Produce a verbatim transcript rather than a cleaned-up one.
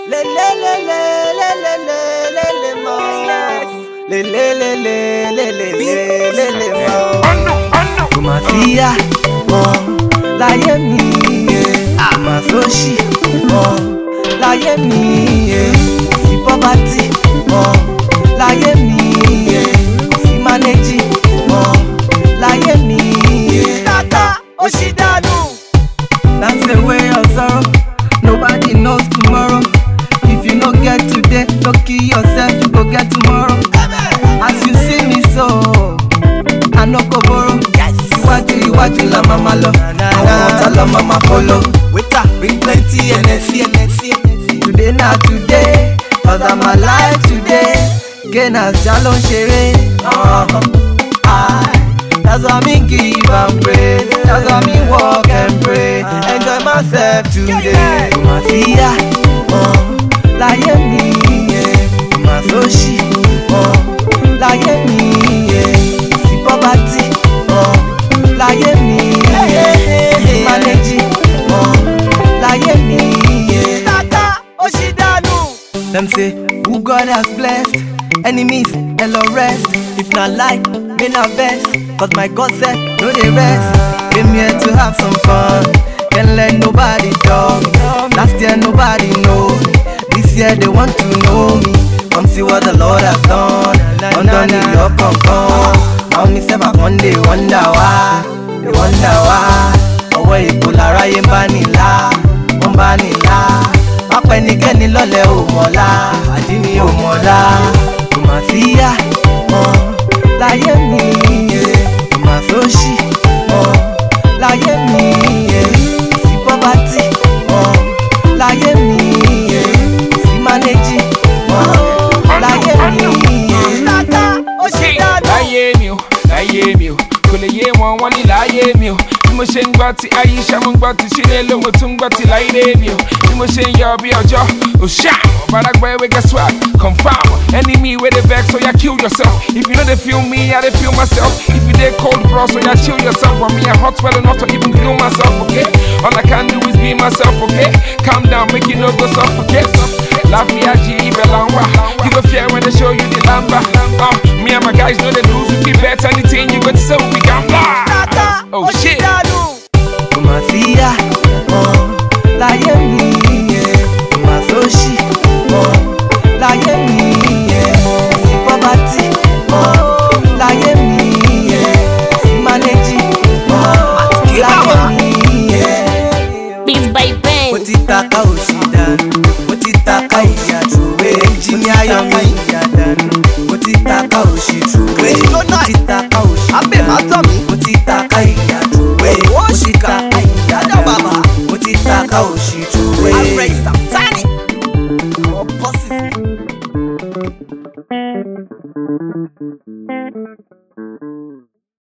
Le le le le le le le le le mo. Le le le le le le le le le mo. Kò mà síyá mọ́ láyé mi, kò mà sóṣì mọ́ láyé mi, kò sí poverty mọ́ láyé mi, kò sí manage mọ́ láyé mi. Tata Oshidanu. That's the way of sorrow. Nobody knows tomorrow. If you no get today, don't kill yourself, you go get tomorrow. As you see me so, I no go borrow. Iwájú iwájú la mama lọ, àwọn ọ̀tá lọ mama follow. Waiter bring plenty energy. Today na today, cause I'm alive today. Gainers jalo ń ṣeré. That's why me give and pray. That's why me walk and pray. Enjoy myself today. Kò mà síyá mọ́ láyé mi, kò mà sóṣì mọ́ láyé mi, kò sí poverty mọ́ láyé mi, kò sí manage mọ́ láyé mi. Tata Oshidanu. Them say who God has blessed, enemies hello rest. If not like, me not best, cause my God said no they rest. Came here to have some fun, can't let nobody talk. Last year nobody knows me, this year they want to know me. Come see what the Lord has done, undone it up, come come. Now me say my one day wonder why, they wonder why. Ọwọ́ ìkó lára yé ń bá nílá, wọ́n bá nílá. Má pẹ́ nikẹ́ni lọ́lẹ̀ ò mọ̀lá, àdí mi ò mọ̀lá. Kò mà síyá mọ́ láyé mi, kò mà sóṣì mọ́ láyé mi, kò sí poverty mọ́ láyé mi, kò sí manage mọ́ láyé mi. Tata Oshidanu. Láyé mi o, láyé mi o, kò lè yé wọn wọ́n ní láyé mi o. Bí mo ṣe ń gbọ́ ti Aisha, mo ń gbọ́ ti Chinelo, mo tún ń gbọ́ ti Láìdé mi o. Bí mo ṣe ń yọ bí ọjọ́, òṣà ọ̀bàdàgbà ewé guess what? Confirm, enemy wey dey vex, so ya kill yourself. If you no dey feel me, I dey feel myself. If you dey cold bro, so ya chill yourself. But me I hot well enough to even kill myself, okay? All I can do is be myself, okay? Calm down, make you no go suffocate. Laugh me at G, Belangwa. You go fear when they show you the lamba. Uh, me and my guys know they lose, we be bet anything you go to say we can fly. Oh shit. Kò mà síyá mọ́ láyé mi, kò mà sóṣì mọ́ láyé mi, kò sí poverty mọ́ láyé mi, kò sí manage mọ́ láyé mi. Beats by Ben. Mo ti taka Oshidanu, mo ti taka ìyá Trowey, engineer Yomi ìyá dànù. Mo ti taka Oshidanu, mo ti taka Oshidanu, mo ti taka ìyá Trowey, mo ti taka ìyá dànù, mo ti taka Oshidanu. I'm ready, Tani. Oh, possible.